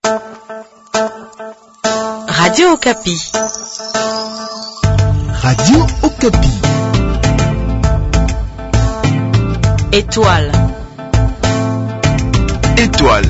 Radio Okapi. Radio Okapi. Étoile. Étoile.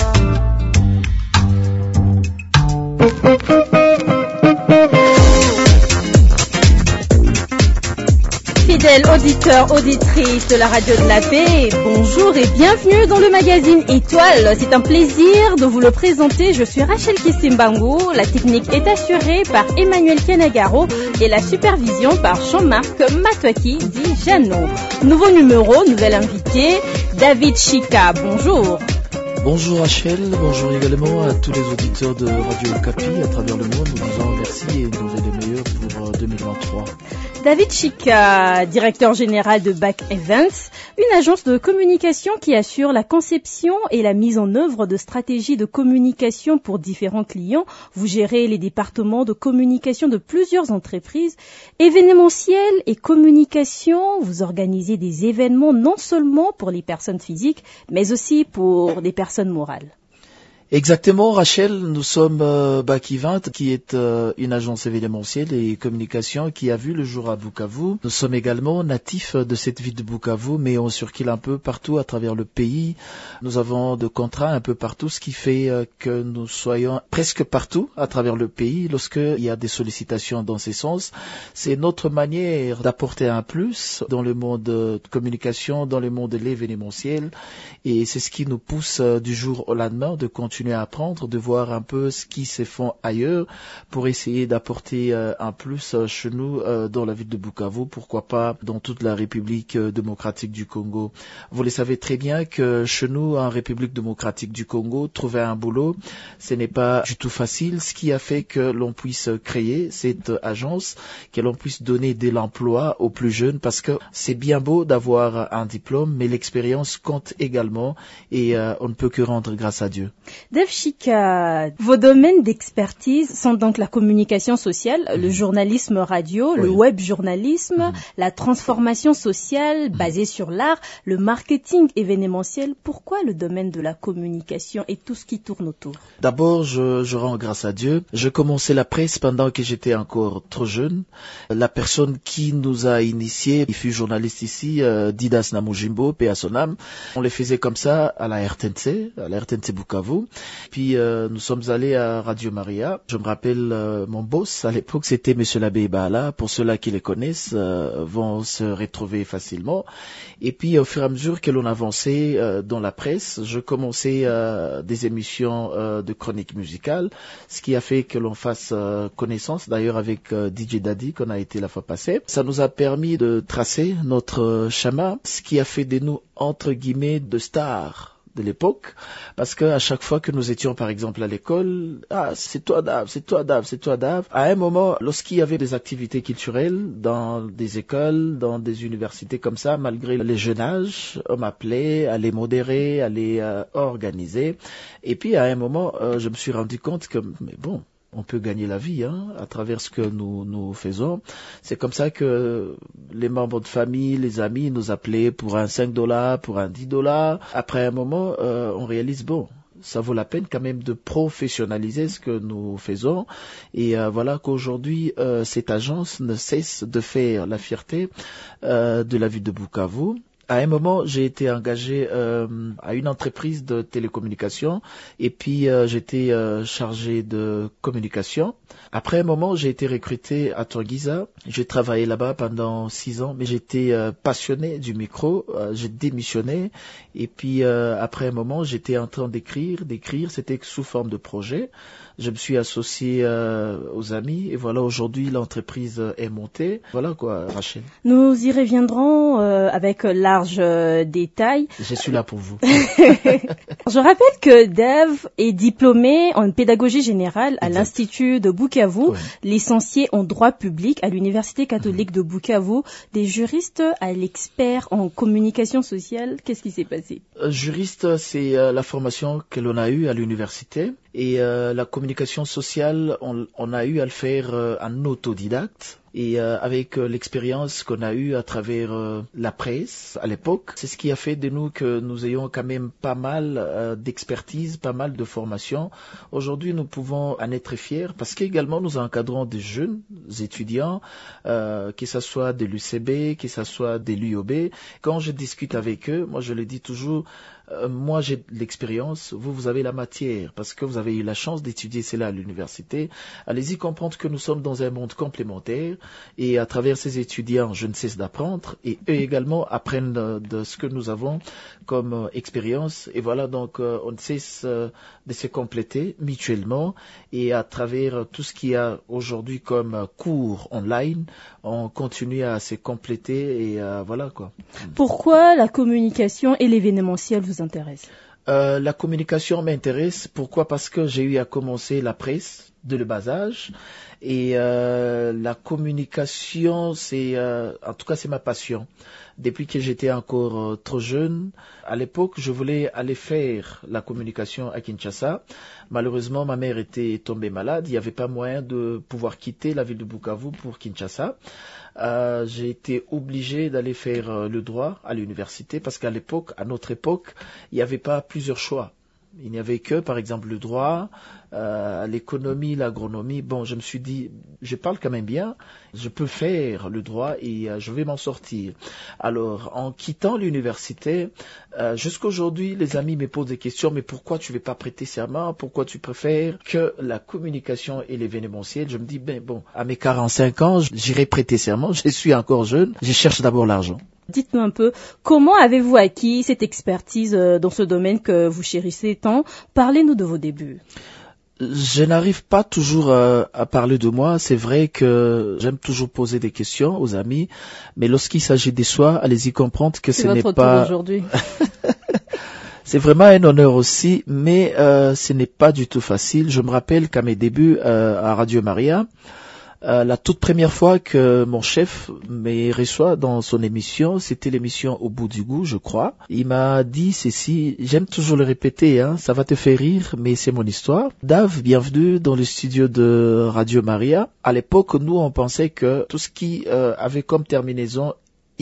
Fidèles auditeurs, auditrices de la radio de la paix, bonjour et bienvenue dans le magazine Étoile. C'est un plaisir de vous le présenter. Je suis Rachel Kissimbango. La technique est assurée par Emmanuel Kenagaro et la supervision par Jean-Marc Matouaki dit Jeannot. Nouveau numéro, nouvel invité, David Chika. Bonjour. Bonjour Rachel, bonjour également à tous les auditeurs de Radio Okapi à travers le monde. Nous disons merci et nous allons les meilleurs pour 2023. David Chika, directeur général de Back Events, une agence de communication qui assure la conception et la mise en œuvre de stratégies de communication pour différents clients. Vous gérez les départements de communication de plusieurs entreprises, événementiel et communication. Vous organisez des événements non seulement pour les personnes physiques, mais aussi pour des personnes morales. Exactement, Rachel, nous sommes Back Events, qui est une agence événementielle et communication qui a vu le jour à Bukavu. Nous sommes également natifs de cette ville de Bukavu, mais on circule un peu partout à travers le pays. Nous avons de contrats un peu partout, ce qui fait que nous soyons presque partout à travers le pays lorsqu'il y a des sollicitations dans ces sens. C'est notre manière d'apporter un plus dans le monde de communication, dans le monde de l'événementiel, et c'est ce qui nous pousse du jour au lendemain de continuer à apprendre, de voir un peu ce qui se fait ailleurs pour essayer d'apporter un plus chez nous dans la ville de Bukavu, pourquoi pas dans toute la République démocratique du Congo. Vous le savez très bien que chez nous, en République démocratique du Congo, trouver un boulot, ce n'est pas du tout facile, ce qui a fait que l'on puisse créer cette agence, que l'on puisse donner de l'emploi aux plus jeunes, parce que c'est bien beau d'avoir un diplôme, mais l'expérience compte également et on ne peut que rendre grâce à Dieu. Dave Chika, vos domaines d'expertise sont donc la communication sociale, le journalisme radio, le web journalisme, la transformation sociale basée sur l'art, le marketing événementiel. Pourquoi le domaine de la communication et tout ce qui tourne autour? D'abord, je rends grâce à Dieu. Je commençais la presse pendant que j'étais encore trop jeune. La personne qui nous a initiés, il fut journaliste ici, Didas Namujimbo, paix à son âme. On les faisait comme ça à la RTNC Bukavu. Puis nous sommes allés à Radio Maria. Je me rappelle mon boss à l'époque, c'était Monsieur l'abbé Baala. Pour ceux-là qui les connaissent, vont se retrouver facilement. Et puis au fur et à mesure que l'on avançait dans la presse, je commençais des émissions de chronique musicale, ce qui a fait que l'on fasse connaissance d'ailleurs avec DJ Daddy qu'on a été la fois passée. Ça nous a permis de tracer notre chemin, ce qui a fait de nous entre guillemets de stars de l'époque, parce que à chaque fois que nous étions par exemple à l'école, c'est toi Dave. À un moment, lorsqu'il y avait des activités culturelles dans des écoles, dans des universités comme ça, malgré les jeunes âges, on m'appelait à les modérer, à les organiser. Et puis à un moment, je me suis rendu compte que, mais bon, on peut gagner la vie à travers ce que nous faisons. C'est comme ça que les membres de famille, les amis nous appelaient pour un $5, pour un $10. Après un moment, on réalise, bon, ça vaut la peine quand même de professionnaliser ce que nous faisons. Et voilà qu'aujourd'hui, cette agence ne cesse de faire la fierté de la ville de Bukavu. À un moment, j'ai été engagé à une entreprise de télécommunications et puis j'étais chargé de communication. Après un moment, j'ai été recruté à Torguiza. J'ai travaillé là-bas pendant 6 ans, mais j'étais passionné du micro. J'ai démissionné et puis après un moment, j'étais en train d'écrire. C'était sous forme de projet. Je me suis associé aux amis et voilà, aujourd'hui, l'entreprise est montée. Voilà quoi, Rachel. Nous y reviendrons avec large détail. Je suis là pour vous. Je rappelle que Dave est diplômé en pédagogie générale à l'Institut de Bukavu, licencié en droit public à l'Université catholique de Bukavu, des juristes à l'expert en communication sociale. Qu'est-ce qui s'est passé? Juriste, c'est la formation que l'on a eue à l'université. Et la communication sociale, on a eu à le faire en autodidacte. Et avec l'expérience qu'on a eue à travers la presse à l'époque, c'est ce qui a fait de nous que nous ayons quand même pas mal d'expertise, pas mal de formation. Aujourd'hui, nous pouvons en être fiers parce qu'également nous encadrons des jeunes étudiants, que ce soit de l'UCB, que ce soit de l'UOB. Quand je discute avec eux, moi je le dis toujours, moi j'ai de l'expérience, vous avez la matière, parce que vous avez eu la chance d'étudier cela à l'université. Allez-y comprendre que nous sommes dans un monde complémentaire et à travers ces étudiants, je ne cesse d'apprendre et eux également apprennent de ce que nous avons comme expérience. Et voilà, donc on ne cesse de se compléter mutuellement et à travers tout ce qu'il y a aujourd'hui comme cours online, on continue à se compléter et voilà quoi. Pourquoi la communication et l'événementiel vous intéressent? La communication m'intéresse. Pourquoi? Parce que j'ai eu à commencer la presse de le bas âge et la communication, c'est en tout cas c'est ma passion. Depuis que j'étais encore trop jeune, à l'époque, je voulais aller faire la communication à Kinshasa. Malheureusement, ma mère était tombée malade. Il n'y avait pas moyen de pouvoir quitter la ville de Bukavu pour Kinshasa. J'ai été obligé d'aller faire le droit à l'université parce qu'à l'époque, à notre époque, il n'y avait pas plusieurs choix. Il n'y avait que, par exemple, le droit, l'économie, l'agronomie. Bon, je me suis dit, je parle quand même bien, je peux faire le droit et je vais m'en sortir. Alors, en quittant l'université, jusqu'aujourd'hui, les amis me posent des questions, mais pourquoi tu ne veux pas prêter serment? Pourquoi tu préfères que la communication et l'événementiel? Je me dis, ben bon, à mes 45 ans, j'irai prêter serment, je suis encore jeune, je cherche d'abord l'argent. Dites-nous un peu, comment avez-vous acquis cette expertise dans ce domaine que vous chérissez tant? Parlez-nous de vos débuts. Je n'arrive pas toujours à parler de moi. C'est vrai que j'aime toujours poser des questions aux amis, mais lorsqu'il s'agit des soi, allez-y comprendre que ce n'est pas... C'est votre tour aujourd'hui. C'est vraiment un honneur aussi, mais ce n'est pas du tout facile. Je me rappelle qu'à mes débuts à Radio Maria, la toute première fois que mon chef me reçoit dans son émission, c'était l'émission Au bout du goût, je crois. Il m'a dit ceci, j'aime toujours le répéter, hein, ça va te faire rire, mais c'est mon histoire. Dave, bienvenue dans le studio de Radio Maria. À l'époque, nous, on pensait que tout ce qui avait comme terminaison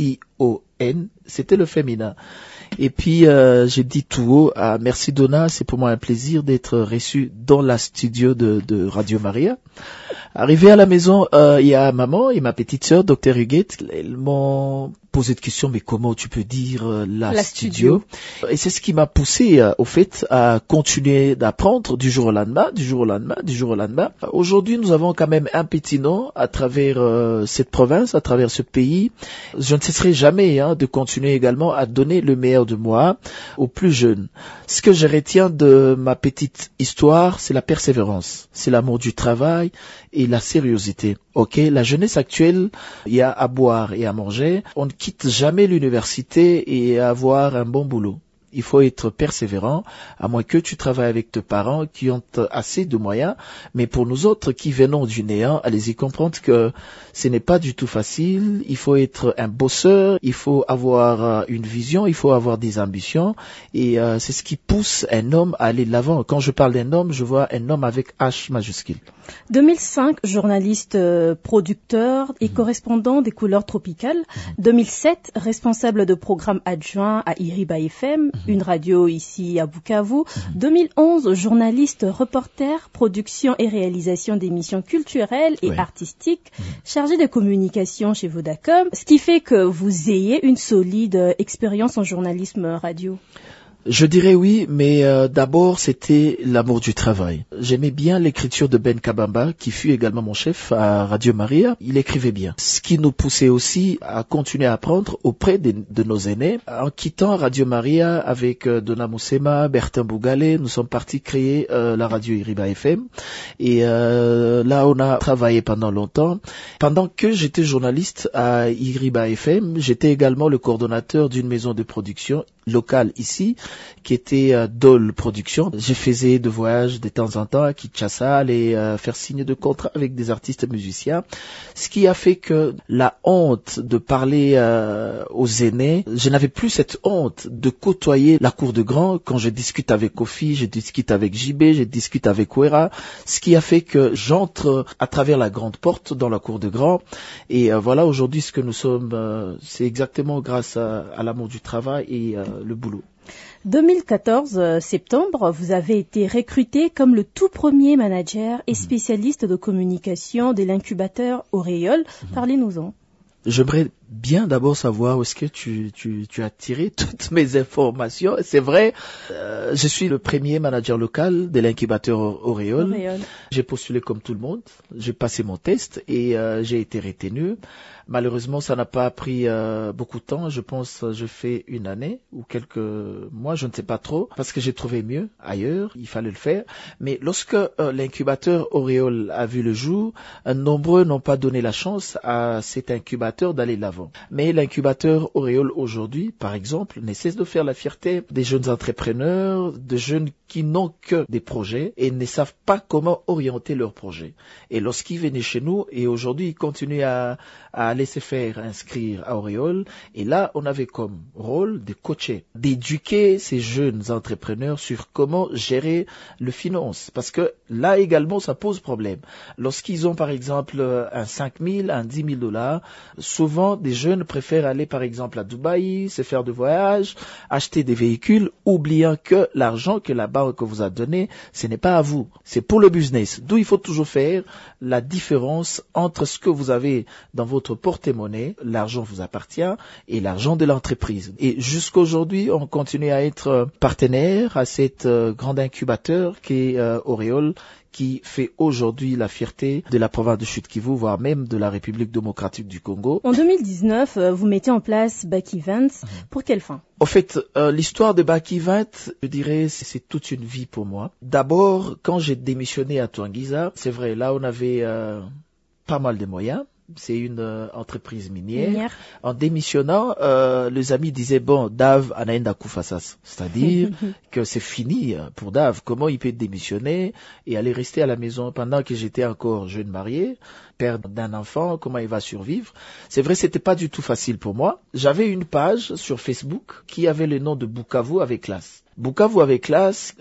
I-O-N, c'était le féminin. Et puis, j'ai dit tout haut, merci Donna, c'est pour moi un plaisir d'être reçu dans la studio de Radio Maria. Arrivé à la maison, il y a maman et ma petite sœur, Dr Huguette, elles m'ont posé de questions, mais comment tu peux dire la studio? Et c'est ce qui m'a poussé, au fait, à continuer d'apprendre du jour au lendemain. Aujourd'hui, nous avons quand même un petit nom à travers cette province, à travers ce pays. Je ne cesserai jamais de continuer également à donner le meilleur de moi aux plus jeunes. Ce que je retiens de ma petite histoire, c'est la persévérance, c'est l'amour du travail et la sérieuxité. Ok, la jeunesse actuelle, il y a à boire et à manger. On ne quitte jamais l'université et avoir un bon boulot. Il faut être persévérant, à moins que tu travailles avec tes parents qui ont assez de moyens. Mais pour nous autres qui venons du néant, allez-y comprendre que ce n'est pas du tout facile. Il faut être un bosseur, il faut avoir une vision, il faut avoir des ambitions. Et c'est ce qui pousse un homme à aller de l'avant. Quand je parle d'un homme, je vois un homme avec H majuscule. 2005, journaliste producteur et correspondant des couleurs tropicales. 2007, responsable de programme adjoint à Iriba FM, une radio ici à Bukavu. 2011, journaliste, reporter, production et réalisation d'émissions culturelles et artistiques, chargé de communication chez Vodacom, ce qui fait que vous ayez une solide expérience en journalisme radio. Je dirais oui, mais d'abord c'était l'amour du travail. J'aimais bien l'écriture de Ben Kabamba, qui fut également mon chef à Radio Maria. Il écrivait bien. Ce qui nous poussait aussi à continuer à apprendre auprès de nos aînés. En quittant Radio Maria avec Donna Moussema, Bertin Bougale, nous sommes partis créer la radio Iriba FM. Et là, on a travaillé pendant longtemps. Pendant que j'étais journaliste à Iriba FM, j'étais également le coordonnateur d'une maison de production locale ici, qui était Dole Production. Je faisais de voyages de temps en temps à Kinshasa, aller faire signe de contrat avec des artistes musiciens, ce qui a fait que la honte de parler aux aînés, je n'avais plus cette honte de côtoyer la cour de grand quand je discute avec Kofi, je discute avec JB, je discute avec Ouera, ce qui a fait que j'entre à travers la grande porte dans la cour de grand. Et voilà, aujourd'hui, ce que nous sommes, c'est exactement grâce à l'amour du travail et le boulot. 2014, septembre, vous avez été recruté comme le tout premier manager et spécialiste de communication de l'incubateur Auréole. Parlez-nous-en. J'aimerais bien d'abord savoir où est-ce que tu as tiré toutes mes informations. C'est vrai, je suis le premier manager local de l'incubateur Auréole. J'ai postulé comme tout le monde, j'ai passé mon test et j'ai été retenu. Malheureusement, ça n'a pas pris beaucoup de temps. Je pense je fais une année ou quelques mois, je ne sais pas trop, parce que j'ai trouvé mieux ailleurs, il fallait le faire. Mais lorsque l'incubateur Auréole a vu le jour, nombreux n'ont pas donné la chance à cet incubateur d'aller de l'avant. Mais l'incubateur Auréole aujourd'hui, par exemple, ne cesse de faire la fierté des jeunes entrepreneurs, de jeunes qui n'ont que des projets et ne savent pas comment orienter leurs projets. Et lorsqu'ils venaient chez nous, et aujourd'hui ils continuent à aller se faire inscrire à Auréole, et là on avait comme rôle de coacher, d'éduquer ces jeunes entrepreneurs sur comment gérer le finance, parce que là également ça pose problème. Lorsqu'ils ont par exemple un 5 000, un 10 000 $, souvent des jeunes préfèrent aller par exemple à Dubaï, se faire de voyage, acheter des véhicules, oubliant que l'argent que la banque vous a donné, ce n'est pas à vous, c'est pour le business. D'où il faut toujours faire la différence entre ce que vous avez dans votre porte-monnaie, l'argent vous appartient, et l'argent de l'entreprise. Et jusqu'aujourd'hui, on continue à être partenaire à cette grande incubateur qui est Auréole, qui fait aujourd'hui la fierté de la province de Sud-Kivu, voire même de la République démocratique du Congo. En 2019, vous mettez en place Back Events. Pour quelle fin? En fait, l'histoire de Back Events, je dirais, c'est toute une vie pour moi. D'abord, quand j'ai démissionné à Touangiza, c'est vrai, là on avait pas mal de moyens. C'est une entreprise minière. En démissionnant, les amis disaient, bon, Dave anaenda kufasas. C'est-à-dire que c'est fini pour Dave. Comment il peut démissionner et aller rester à la maison pendant que j'étais encore jeune marié, père d'un enfant, comment il va survivre? C'est vrai, c'était pas du tout facile pour moi. J'avais une page sur Facebook qui avait le nom de Bukavu avec classe. Bukavu avec classe,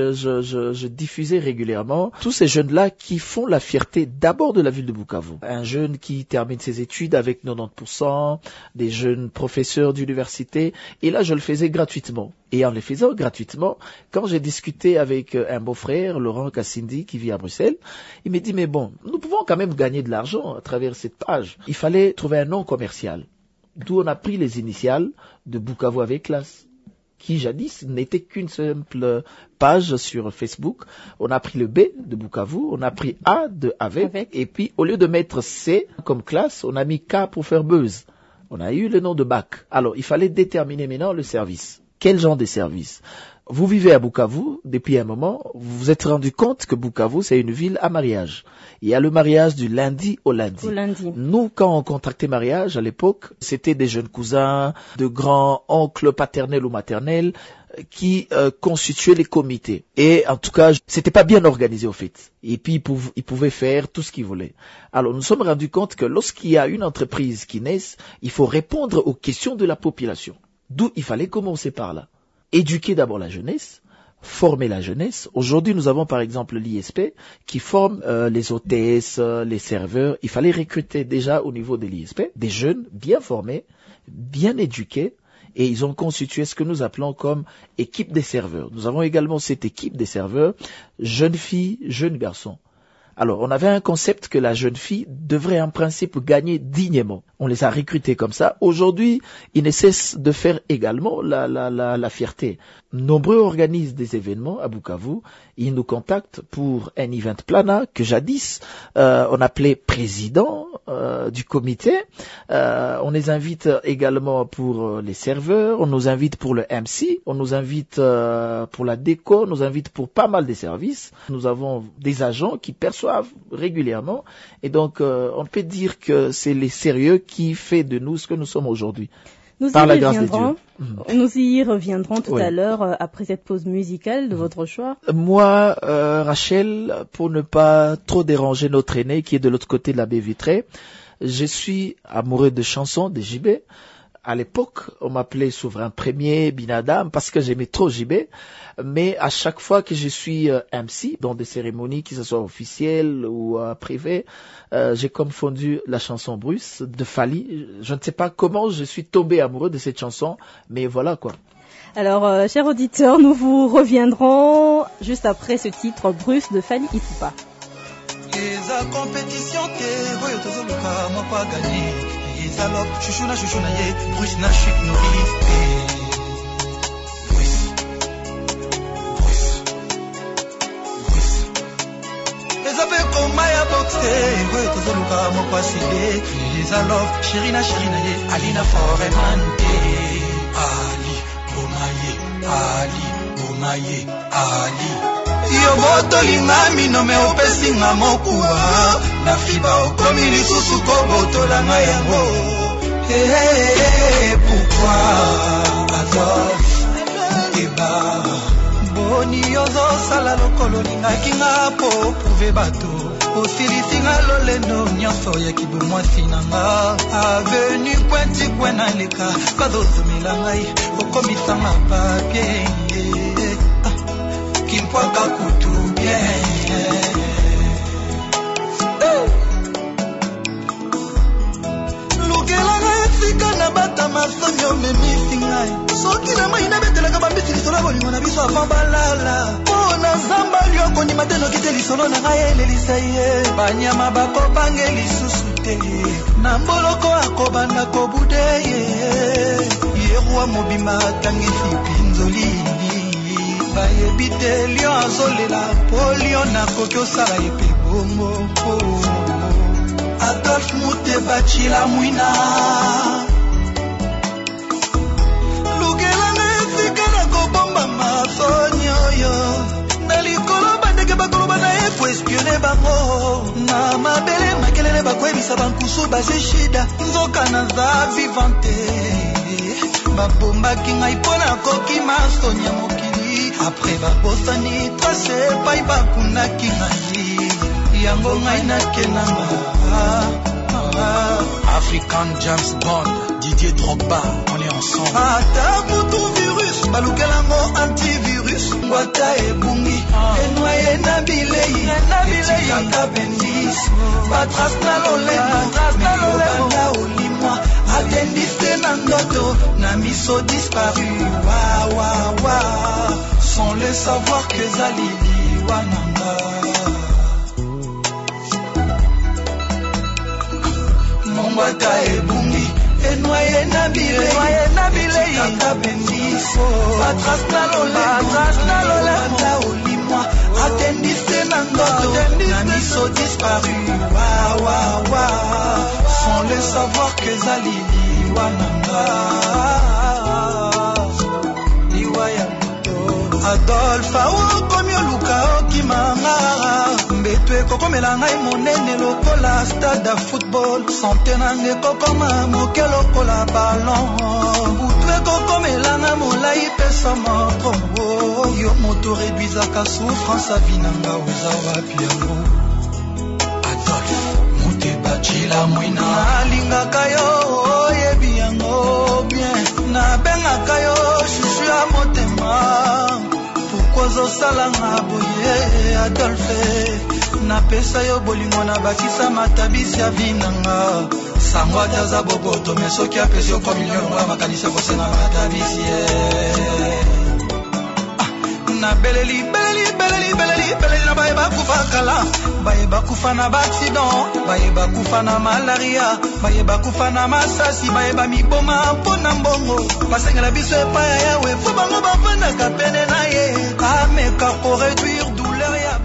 je diffusais régulièrement tous ces jeunes-là qui font la fierté d'abord de la ville de Bukavu. Un jeune qui termine ses études avec 90%, des jeunes professeurs d'université, et là je le faisais gratuitement. Et en le faisant gratuitement, quand j'ai discuté avec un beau-frère, Laurent Kassindi, qui vit à Bruxelles, il m'a dit, mais bon, nous pouvons quand même gagner de l'argent à travers cette page. Il fallait trouver un nom commercial. D'où on a pris les initiales de Bukavu avec classe, qui jadis n'était qu'une simple page sur Facebook. On a pris le B de Bukavu, on a pris A de avec, et puis au lieu de mettre C comme classe, on a mis K pour faire buzz. On a eu le nom de Bac. Alors, il fallait déterminer maintenant le service. Quel genre de service? Vous vivez à Bukavu depuis un moment, vous vous êtes rendu compte que Bukavu, c'est une ville à mariage. Il y a le mariage du lundi au lundi. Nous, quand on contractait mariage à l'époque, c'était des jeunes cousins, de grands oncles paternels ou maternels qui constituaient les comités. Et en tout cas, c'était pas bien organisé au fait. Et puis, ils pouvaient faire tout ce qu'ils voulaient. Alors, nous nous sommes rendus compte que lorsqu'il y a une entreprise qui naît, il faut répondre aux questions de la population. D'où il fallait commencer par là. Éduquer d'abord la jeunesse, former la jeunesse. Aujourd'hui, nous avons par exemple l'ISP qui forme les hôtesses, les serveurs. Il fallait recruter déjà au niveau de l'ISP des jeunes bien formés, bien éduqués, et ils ont constitué ce que nous appelons comme équipe des serveurs. Nous avons également cette équipe des serveurs, jeunes filles, jeunes garçons. Alors, on avait un concept que la jeune fille devrait en principe gagner dignement. On les a recrutés comme ça. Aujourd'hui, ils ne cessent de faire également la fierté. Nombreux organisent des événements à Bukavu. Ils nous contactent pour un event plana que jadis on appelait président du comité. On les invite également pour les serveurs. On nous invite pour le MC. On nous invite pour la déco. On nous invite pour pas mal de services. Nous avons des agents qui perçoivent régulièrement. Et donc, on peut dire que c'est les sérieux qui fait de nous ce que nous sommes aujourd'hui. Par la grâce de Dieu. Nous y reviendrons tout à l'heure après cette pause musicale de votre choix. Moi, Rachel, pour ne pas trop déranger notre aîné qui est de l'autre côté de la baie vitrée, je suis amoureux de chansons de JB. À l'époque, on m'appelait Souverain Premier, Binadam, parce que j'aimais trop JB. Mais à chaque fois que je suis MC, dans des cérémonies, que ce soit officielles ou privées, j'ai confondu la chanson Bruce de Fally. Je ne sais pas comment je suis tombé amoureux de cette chanson, mais voilà quoi. Alors, chers auditeurs, nous vous reviendrons juste après ce titre Bruce de Fally Ipupa. La compétition Zalop, chouchouna chouchouna ye, Bruce na chik nourris Bruce Les appels comme Maya boxé, ouais, tozoluka mokwasile Zalop, chirina ye, Alina Foremante Ali, Bomaye, Ali Yo boto lingami no me opesi nga mokuwa Na fiba okomi lisusu koboto la nga yango Pourquoi Adolphe Eba Boni yozo sala lokolo lingaki nga po prouve bato Osilisi nga loleno nyonso ya kibumwasi na nga Avenue Pointi Kwena leka bazozumela ngai Okomisa nga papie Kimpwaka kutu bien Lugela nga esika na bata masonyo memisi ngai Soki na mai na betelaka bambisi lisolo bolingo na biso avant balala Po na zamba lioko ni mateno kite lisolo na ngai elelisa ye Banyama bakobange lisusu te Na mboloko akobanda kobude ye Yerwa mobimba tangisi pinzoli Baebite lion azolela po lion nakoki osala ye pe bongo Adolphe Muteba chila mwina Lugelanga esika na kobomba masoni oyo Na likolo bandeke bakoloba na ye po espione bango Na mabele makelele bakoyebisa bankusu base shida Nzoka naza vivante Babombaki ngai mpo nakoki masoni ya mokili Après babosani tracé pai bakunaki ngai Yango ngai nakenanga African James Bond, Didier Drogba, on est ensemble Ata mutu virus, balukelango antivirus Ngwata ebungi, enwaye na bilei Etikaka bendis, batras na lolemo Melobanda olimwa, atendiste na ndoto Na miso disparu, wa Sans le savoir que Zalili Wananga Mongwata ebungi Enwaye na bilei Kaka bendiso Batras na lole Manda olimwa Atendiste na ndoto Na miso disparu Wa Sans le savoir que Zalili Wananga Liwaya Adolphe aokomi oluka okimanga Mbeto ekokomela ngai monene lokola stade ya football Sante nanga ekokoma moke lokola ballon Butu ekokomela nga molai pesa motombo Yo moto réduisaka souffrance avi nanga oza wapi yango Adolphe Muteba chila mwina Nalingaka yo oyebi yango bien Nabengaka yo shushu ya motema Kozo salanga boye Adolphe Napesa yo bolingo na bakisa matabisi ya vinanga Sangwa jaza boboto mesoki apesi yo kwa milyon wa makanisa kosenga matabisi Na beleli na baye bakufa kala Baye bakufa na accident Baye bakufa na malaria Baye bakufa na masasi Baye bamiboma mpona mbongo Basengela biso epa ya yawe Fo bango bavandaka pene na ye Ameka ko réduire douleur ya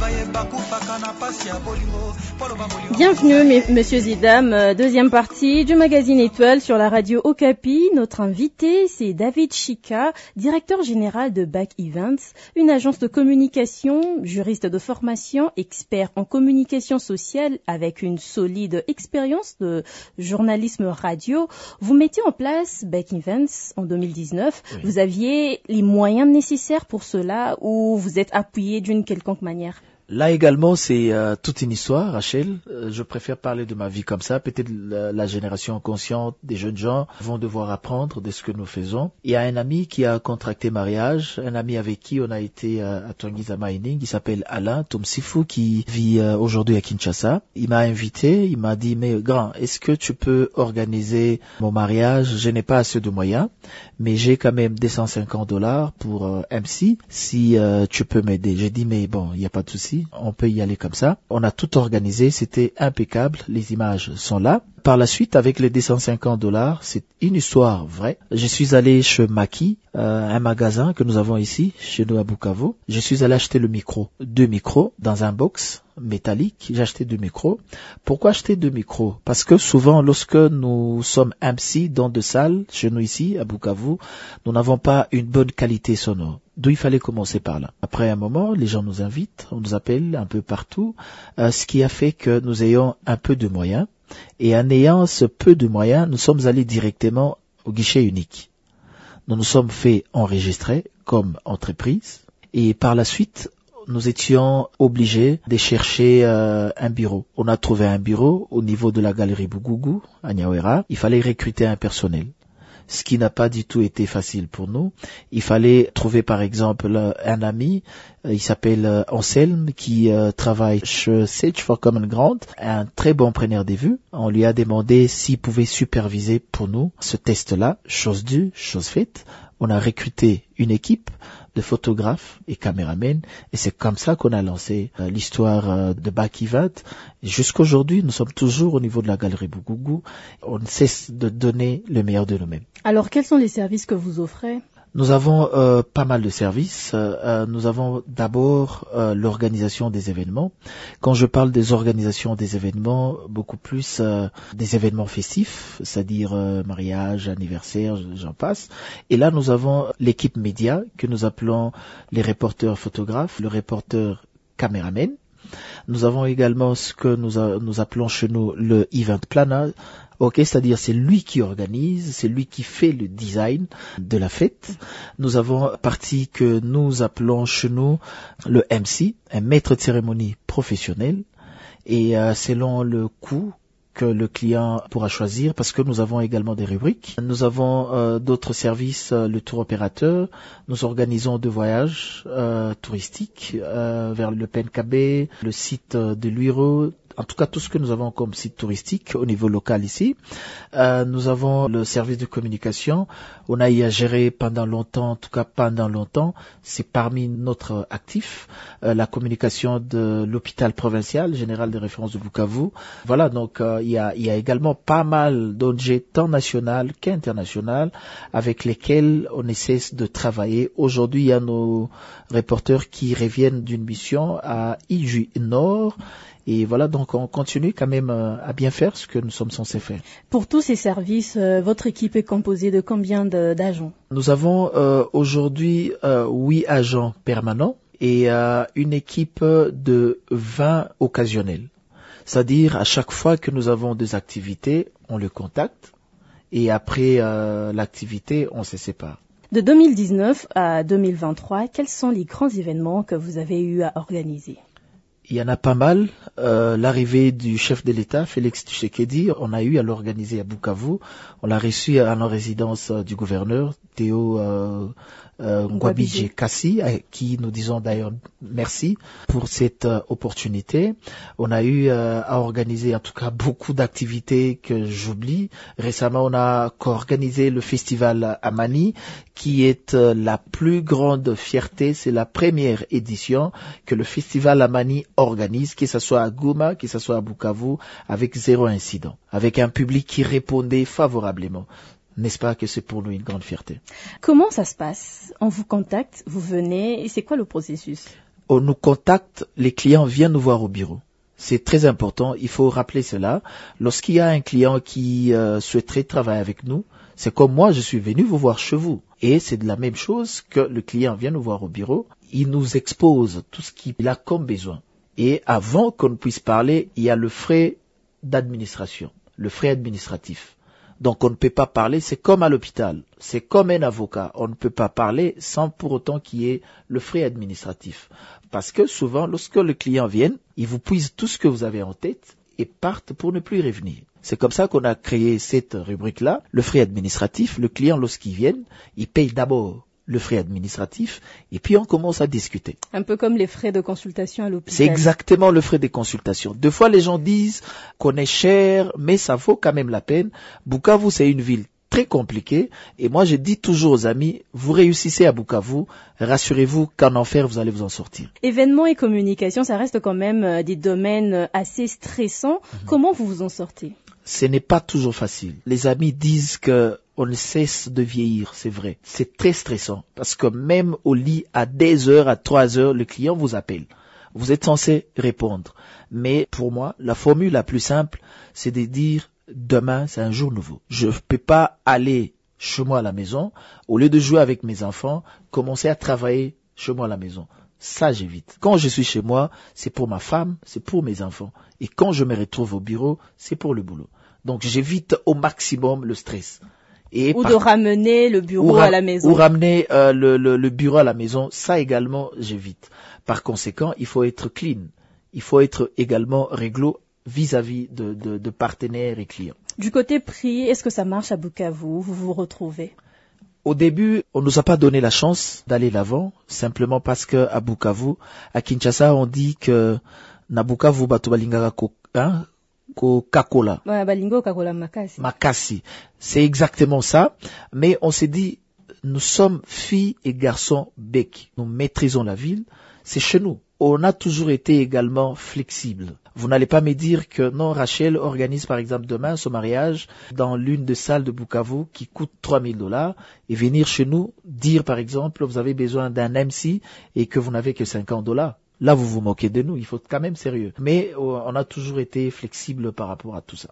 Bienvenue, Monsieur Zidam, deuxième partie du magazine Étoile sur la radio Okapi. Notre invité, c'est David Chika, directeur général de Back Events, une agence de communication, juriste de formation, expert en communication sociale avec une solide expérience de journalisme radio. Vous mettez en place Back Events en 2019. Oui. Vous aviez les moyens nécessaires pour cela ou vous êtes appuyé d'une quelconque manière? Là également, c'est toute une histoire, Rachel. Je préfère parler de ma vie comme ça. Peut-être la génération consciente des jeunes gens vont devoir apprendre de ce que nous faisons. Il y a un ami qui a contracté mariage, un ami avec qui on a été à Twangiza Mining, qui s'appelle Alain Tomsifou, qui vit aujourd'hui à Kinshasa. Il m'a invité, il m'a dit, mais grand, est-ce que tu peux organiser mon mariage? Je n'ai pas assez de moyens, mais j'ai quand même $250 pour MC, si tu peux m'aider. J'ai dit, mais bon, il n'y a pas de souci. On peut y aller comme ça. On a tout organisé, c'était impeccable, les images sont là. Par la suite, avec les $250, c'est une histoire vraie. Je suis allé chez Maki, un magasin que nous avons ici, chez nous à Bukavu. Je suis allé acheter le micro, 2 micros, dans un box métallique. J'ai acheté 2 micros. Pourquoi acheter 2 micros? Parce que souvent, lorsque nous sommes MC dans 2 salles, chez nous ici, à Bukavu, nous n'avons pas une bonne qualité sonore. D'où il fallait commencer par là. Après un moment, les gens nous invitent, on nous appelle un peu partout, ce qui a fait que nous ayons un peu de moyens. Et en ayant ce peu de moyens, nous sommes allés directement au guichet unique. Nous nous sommes fait enregistrer comme entreprise. Et par la suite, nous étions obligés de chercher un bureau. On a trouvé un bureau au niveau de la galerie Bugugu, à Nyawera. Il fallait recruter un personnel, ce qui n'a pas du tout été facile pour nous. Il fallait trouver par exemple un ami, il s'appelle Anselme, qui travaille chez Search for Common Ground, un très bon preneur des vues. On lui a demandé s'il pouvait superviser pour nous ce test-là, chose due, chose faite. On a recruté une équipe de photographes et caméramens et c'est comme ça qu'on a lancé l'histoire de Back Event. Jusqu'aujourd'hui, nous sommes toujours au niveau de la galerie Bugugu. On ne cesse de donner le meilleur de nous-mêmes. Alors, quels sont les services que vous offrez ? Nous avons pas mal de services. Nous avons d'abord l'organisation des événements. Quand je parle des organisations des événements, beaucoup plus des événements festifs, c'est-à-dire mariage, anniversaire, j'en passe. Et là, nous avons l'équipe média que nous appelons les reporters photographes, le reporter caméraman. Nous avons également ce que nous appelons chez nous le event planner. Ok, c'est-à-dire c'est lui qui organise, c'est lui qui fait le design de la fête. Nous avons partie que nous appelons chez nous le MC, un maître de cérémonie professionnel, et selon le coût que le client pourra choisir, parce que nous avons également des rubriques. Nous avons d'autres services, le tour opérateur. Nous organisons des voyages touristiques vers le Penkabe, le site de Luiro. En tout cas, tout ce que nous avons comme site touristique au niveau local ici. Nous avons le service de communication. On a y à gérer pendant longtemps, en tout cas pendant longtemps. C'est parmi notre actif, la communication de l'hôpital provincial général de référence de Bukavu. Voilà, donc il y a également pas mal d'ONG tant nationales qu'internationales avec lesquels on essaie de travailler. Aujourd'hui, il y a nos reporters qui reviennent d'une mission à Iju Nord. Et voilà, donc on continue quand même à bien faire ce que nous sommes censés faire. Pour tous ces services, votre équipe est composée de combien d'agents ? Nous avons aujourd'hui 8 agents permanents et une équipe de 20 occasionnels. C'est-à-dire, à chaque fois que nous avons des activités, on le contacte et après l'activité, on se sépare. De 2019 à 2023, quels sont les grands événements que vous avez eu à organiser ? Il y en a pas mal. L'arrivée du chef de l'État, Félix Tshisekedi, on a eu à l'organiser à Bukavu. On l'a reçu à la résidence du gouverneur, Théo Ngwabidje Kassi, à qui nous disons d'ailleurs merci pour cette opportunité. On a eu à organiser en tout cas beaucoup d'activités que j'oublie. Récemment, on a co-organisé le festival Amani, qui est la plus grande fierté. C'est la première édition que le festival Amani organise, que ce soit à Goma, que ce soit à Bukavu, avec 0 incident, avec un public qui répondait favorablement. N'est-ce pas que c'est pour nous une grande fierté? Comment ça se passe? On vous contacte, vous venez, et c'est quoi le processus? on nous contacte, les clients viennent nous voir au bureau. C'est très important, il faut rappeler cela. Lorsqu'il y a un client qui souhaiterait travailler avec nous, c'est comme moi, je suis venu vous voir chez vous. Et c'est de la même chose que le client vient nous voir au bureau. Il nous expose tout ce qu'il a comme besoin. Et avant qu'on puisse parler, il y a le frais d'administration, le frais administratif. Donc on ne peut pas parler, c'est comme à l'hôpital, c'est comme un avocat. On ne peut pas parler sans pour autant qu'il y ait le frais administratif. Parce que souvent, lorsque le client vient, il vous puise tout ce que vous avez en tête et parte pour ne plus revenir. C'est comme ça qu'on a créé cette rubrique-là, le frais administratif. Le client, lorsqu'il vient, il paye d'abord le frais administratif et puis on commence à discuter. Un peu comme les frais de consultation à l'hôpital. C'est exactement le frais de consultation. Deux fois, les gens disent qu'on est cher, mais ça vaut quand même la peine. Bukavu, c'est une ville très compliquée et moi, je dis toujours aux amis, vous réussissez à Bukavu, rassurez-vous qu'en enfer, vous allez vous en sortir. Événements et communication, ça reste quand même des domaines assez stressants. Comment vous vous en sortez? Ce n'est pas toujours facile. Les amis disent que on ne cesse de vieillir, c'est vrai. C'est très stressant parce que même au lit, à 10 heures, à 3 heures, le client vous appelle. Vous êtes censé répondre. Mais pour moi, la formule la plus simple, c'est de dire demain, c'est un jour nouveau. Je ne peux pas aller chez moi à la maison, au lieu de jouer avec mes enfants, commencer à travailler chez moi à la maison. Ça, j'évite. Quand je suis chez moi, c'est pour ma femme, c'est pour mes enfants. Et quand je me retrouve au bureau, c'est pour le boulot. Donc, j'évite au maximum le stress. Ou de ramener le bureau à la maison. Ou ramener le bureau à la maison, ça également, j'évite. Par conséquent, il faut être clean. Il faut être également réglo vis-à-vis de partenaires et clients. Du côté prix, est-ce que ça marche à Bukavu? Vous vous retrouvez? Au début, on nous a pas donné la chance d'aller l'avant, simplement parce que à Bukavu, à Kinshasa, on dit que na Bukavu batu balingaka Coca-Cola. Ouais, balingo Coca-Cola makasi. Makasi. C'est exactement ça. Mais on s'est dit, nous sommes filles et garçons bec. Nous maîtrisons la ville. C'est chez nous. On a toujours été également flexible. Vous n'allez pas me dire que non, Rachel organise par exemple demain son mariage dans l'une des salles de Bukavu qui coûte $3,000 et venir chez nous dire par exemple vous avez besoin d'un MC et que vous n'avez que $50. Là, vous vous moquez de nous, il faut être quand même sérieux. Mais on a toujours été flexible par rapport à tout ça.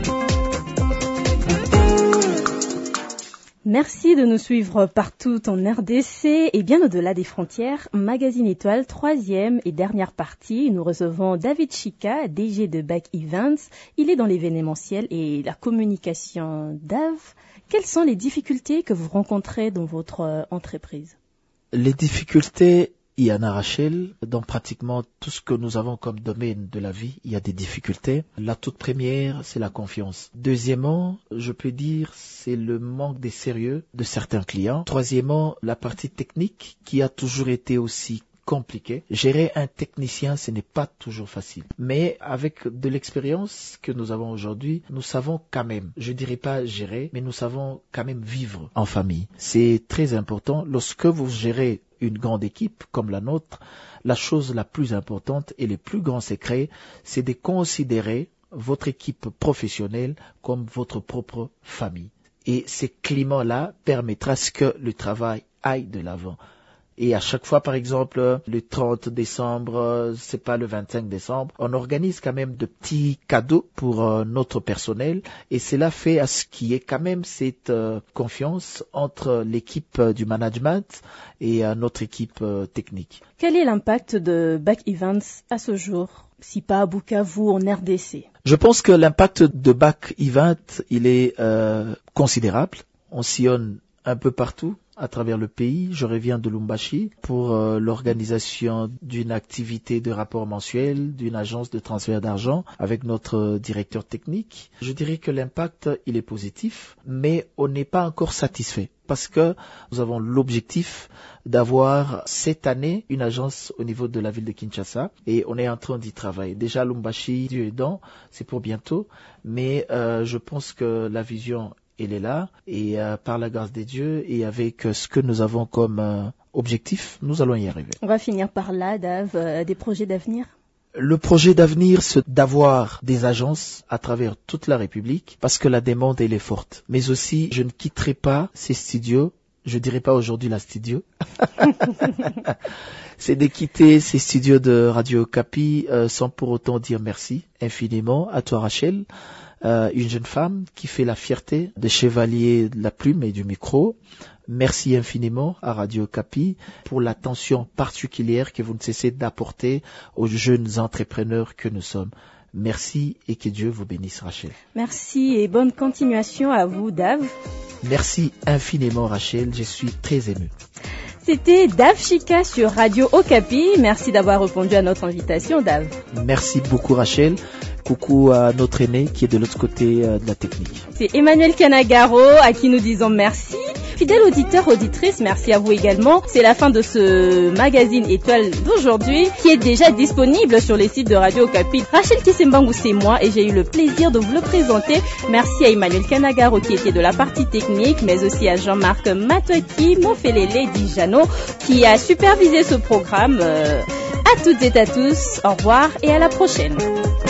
Merci de nous suivre partout en RDC et bien au-delà des frontières. Magazine Étoile, 3e et dernière partie. Nous recevons David Chika, DG de BAC Events. Il est dans l'événementiel et la communication. Dave, quelles sont les difficultés que vous rencontrez dans votre entreprise? Les difficultés, il y en a, Rachel, dans pratiquement tout ce que nous avons comme domaine de la vie, il y a des difficultés. La toute première, c'est la confiance. Deuxièmement, je peux dire, c'est le manque de sérieux de certains clients. Troisièmement, la partie technique qui a toujours été aussi compliquée. Gérer un technicien, ce n'est pas toujours facile. Mais avec de l'expérience que nous avons aujourd'hui, nous savons quand même, je dirais pas gérer, mais nous savons quand même vivre en famille. C'est très important. Lorsque vous gérez une grande équipe comme la nôtre, la chose la plus importante et le plus grand secret, c'est de considérer votre équipe professionnelle comme votre propre famille. Et ce climat-là permettra que le travail aille de l'avant. Et à chaque fois, par exemple, le 30 décembre, c'est pas le 25 décembre, on organise quand même de petits cadeaux pour notre personnel. Et cela fait à ce qu'il y ait quand même cette confiance entre l'équipe du management et notre équipe technique. Quel est l'impact de BAC Events à ce jour, si pas à Bukavu, en RDC? Je pense que l'impact de BAC Events, il est considérable. On sillonne un peu partout à travers le pays. Je reviens de Lubumbashi pour l'organisation d'une activité de rapport mensuel d'une agence de transfert d'argent avec notre directeur technique. Je dirais que l'impact, il est positif, mais on n'est pas encore satisfait parce que nous avons l'objectif d'avoir cette année une agence au niveau de la ville de Kinshasa et on est en train d'y travailler. Déjà Lubumbashi, Dieu aidant, c'est pour bientôt, mais je pense que la vision elle est là et par la grâce des dieux et avec ce que nous avons comme objectif, nous allons y arriver. On va finir par là, Dave, des projets d'avenir? Le projet d'avenir, c'est d'avoir des agences à travers toute la République parce que la demande, elle est forte. Mais aussi, je ne quitterai pas ces studios je dirais pas aujourd'hui la studio, c'est de quitter ces studios de Radio Okapi sans pour autant dire merci infiniment à toi Rachel, une jeune femme qui fait la fierté des chevaliers de la plume et du micro. Merci infiniment à Radio Okapi pour l'attention particulière que vous ne cessez d'apporter aux jeunes entrepreneurs que nous sommes. Merci et que Dieu vous bénisse, Rachel. Merci et bonne continuation à vous, Dave. Merci infiniment, Rachel. Je suis très ému. C'était Dave Chika sur Radio Okapi. Merci d'avoir répondu à notre invitation, Dave. Merci beaucoup, Rachel. Coucou à notre aîné qui est de l'autre côté de la technique. C'est Emmanuel Canagaro à qui nous disons merci. Fidèles auditeurs, auditrices, merci à vous également. C'est la fin de ce magazine Étoile d'aujourd'hui qui est déjà disponible sur les sites de Radio Okapi. Rachel Kisembangu, c'est moi et j'ai eu le plaisir de vous le présenter. Merci à Emmanuel Canagaro qui était de la partie technique, mais aussi à Jean-Marc Matoki, Mofelele Dijano qui a supervisé ce programme. À toutes et à tous, au revoir et à la prochaine.